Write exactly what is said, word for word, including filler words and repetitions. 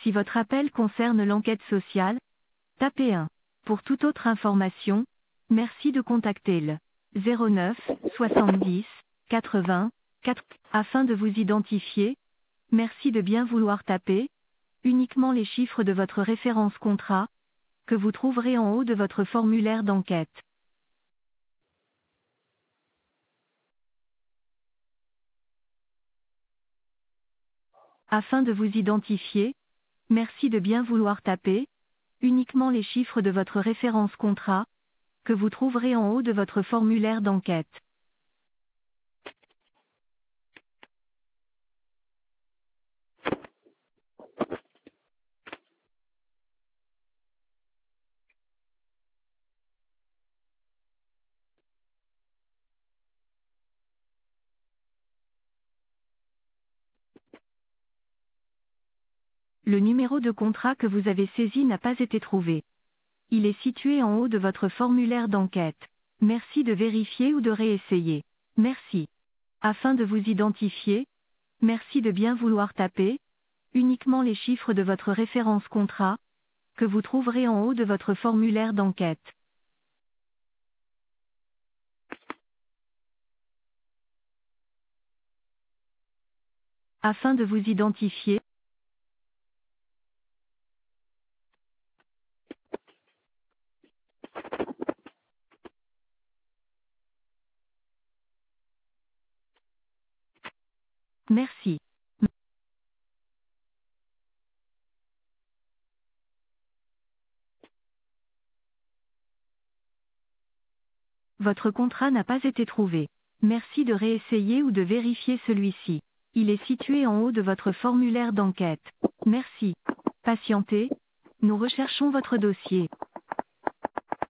Si votre appel concerne l'enquête sociale, tapez un. Pour toute autre information, merci de contacter le zéro neuf soixante-dix quatre-vingts quatre afin de vous identifier. Merci de bien vouloir taper uniquement les chiffres de votre référence contrat que vous trouverez en haut de votre formulaire d'enquête. Afin de vous identifier, merci de bien vouloir taper uniquement les chiffres de votre référence contrat que vous trouverez en haut de votre formulaire d'enquête. Le numéro de contrat que vous avez saisi n'a pas été trouvé. Il est situé en haut de votre formulaire d'enquête. Merci de vérifier ou de réessayer. Merci. Afin de vous identifier, merci de bien vouloir taper uniquement les chiffres de votre référence contrat que vous trouverez en haut de votre formulaire d'enquête. Afin de vous identifier, merci. Votre contrat n'a pas été trouvé. Merci de réessayer ou de vérifier celui-ci. Il est situé en haut de votre formulaire d'enquête. Merci. Patientez. Nous recherchons votre dossier.